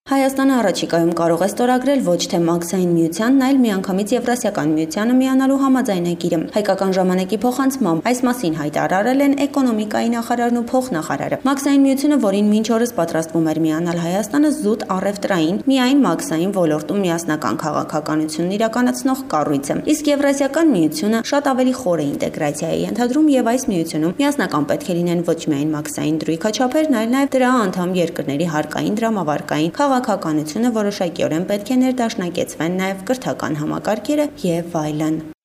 Հայաստանը առաջիկայում կարող է ստորագրել ոչ թե մաքսային միությանն, այլ միանգամից Եվրասիական միությանը միանալու համաձայնագիրը։ Հայկական ժամանակի փոխանցմամբ այս մասին հայտարարել են էկոնոմիկայի նախարարն ու փոխնախարարը։ Մաքսային միությունը, որին մինչ օրս պատրաստվում էր միանալ Հայաստանը, զուտ առևտրային, միայն մաքսային ոլորտում միասնական քաղաքականությունն իրականացնող կառույց է։ Իսկ Եվրասիական միությունը շատ ավելի խոր ինտեգրացիա է ենթադրում եւ այս միությունում միասնական պետք է լինեն ոչ միայն մաքսային դրույքաչափերն, այլ նաեւ դրա անդամ երկրների հարկային, դրամավարկային, քաղաքականությունը որոշակիորեն պետք է ներդաշնակեցվեն նաև կրթական համակարգերը եւ այլն։